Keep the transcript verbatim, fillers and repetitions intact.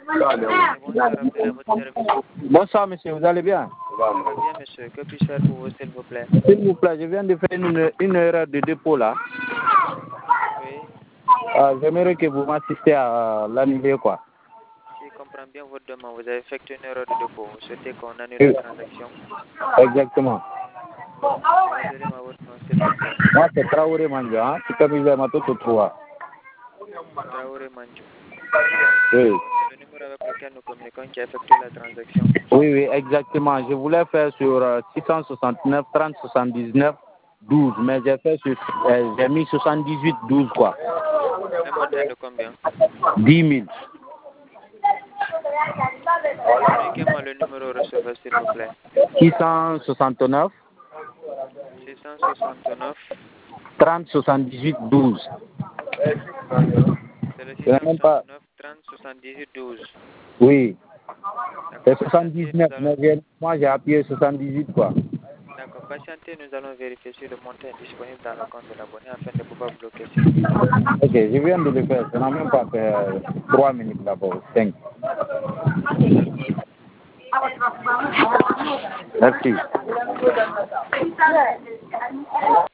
Bonsoir, appelez votre service. Bonsoir, monsieur, vous allez bien? Très bien, monsieur. Que puis-je faire pour vous, s'il vous plaît? S'il vous plaît, je viens de faire une, une erreur de dépôt là. Oui. Euh, J'aimerais que vous m'assistiez à l'annuler, quoi. Si je comprends bien votre demande, vous avez effectué une erreur de dépôt. Vous souhaitez qu'on annule Oui. la transaction? Exactement. Donnez-moi votre nom, s'il vous plaît. Moi, c'est Traoré Mandia, hein. C'est comme il est Mato Totroa. Traoré Manjou. Oui. C'est le numéro avec lequel nous communiquons qui a effectué la transaction. Oui, oui, exactement. Je voulais faire sur euh, six cent soixante-neuf, trente, soixante-dix-neuf, douze, mais j'ai fait sur, euh, j'ai mis soixante-dix-huit, douze, quoi. Un montant de combien? dix mille. Communiquez-moi le numéro receveur, s'il vous plaît. six cent soixante-neuf, six cent soixante-neuf, trente, soixante-dix-huit, douze. c'est le Je n'ai même pas. six cent soixante-neuf, trente, soixante-dix-huit, douze. Oui. C'est D'accord, patientez, nous soixante-dix-neuf, allons... mais j'ai- moi j'ai appuyé soixante-dix-huit, quoi. D'accord, patientez, nous allons vérifier si le montant est disponible dans le compte de l'abonné afin de pouvoir bloquer, s'il vous plaît. Ok, je viens de le faire. Ça n'a même pas fait euh, trois minutes d'abord. cinq. D'accord. Merci.